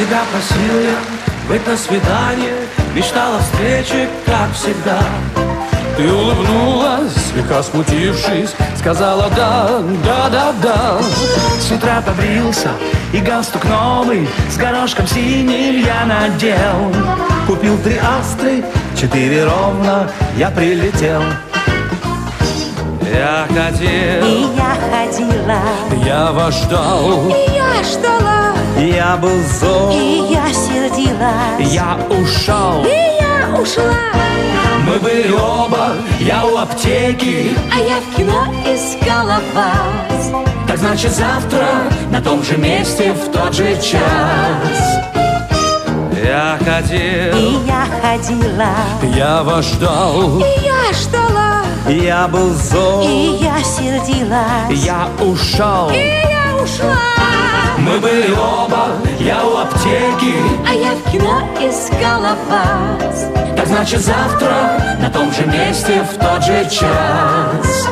Тебя просил я быть на свидание, мечтала встречи, как всегда. Ты улыбнулась, слегка смутившись, сказала да, да, да, да. С утра побрился, и галстук новый с горошком синим я надел. Купил 3 астры, 4 ровно, я прилетел. Я хотел, и я ходила, я вас ждал, и я ждала, я был зол, и я сердилась, я ушел, и я ушла. Мы были оба, я у аптеки, а я в кино искала вас. Так значит завтра на том же месте в тот же час. Я хотел, и я ходила, я вас ждал, и я ждала, я был зол, и я сердилась, я ушел, и я ушла. Мы были оба, я у аптеки, а я в кино искала вас. Так значит завтра на том же месте в тот же час.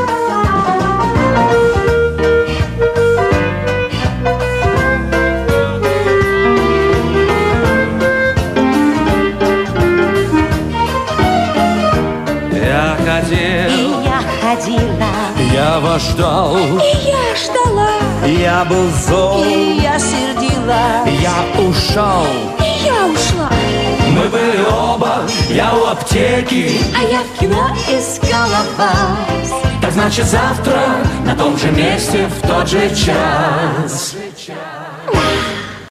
Я хотел, и я ходила, я вас ждал, и я ждала, я был зол, и я сердилась, я ушел, и я ушла. Мы были оба, я у аптеки, а я в кино искала вас. Так значит завтра на том же месте в тот же час.